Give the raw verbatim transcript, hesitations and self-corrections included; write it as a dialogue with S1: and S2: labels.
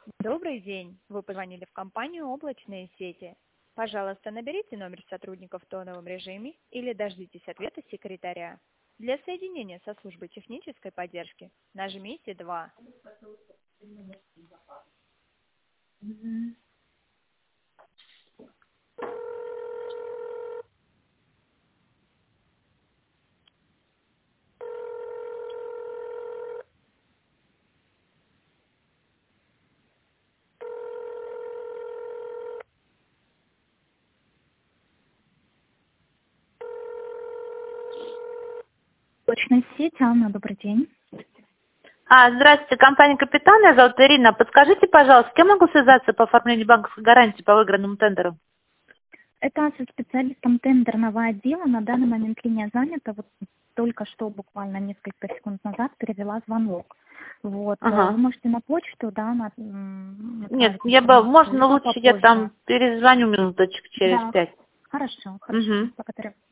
S1: Добрый день. Вы позвонили в компанию «Облачные сети». Пожалуйста, наберите номер сотрудника в тоновом режиме или дождитесь ответа секретаря. Для соединения со службой технической поддержки нажмите два.
S2: Мгм.
S3: Облачная сеть, Анна, добрый день.
S2: А, здравствуйте, компания «Капитан», меня зовут Ирина. Подскажите, пожалуйста, с кем могу связаться по оформлению банковской гарантии по выигранному тендеру?
S3: Это со специалистом тендерного отдела. На данный момент линия занята. Вот только что, буквально несколько секунд назад, перевела звонок. Вот. э, Вы
S2: Ага.
S3: можете на почту, да, на, м,
S2: Нет,
S3: направить
S2: я бы,
S3: информацию,
S2: можно
S3: либо
S2: лучше я
S3: попозже.
S2: там перезвоню минуточек через
S3: Да,
S2: пять.
S3: хорошо, хорошо.
S2: Угу.
S3: Благодарю.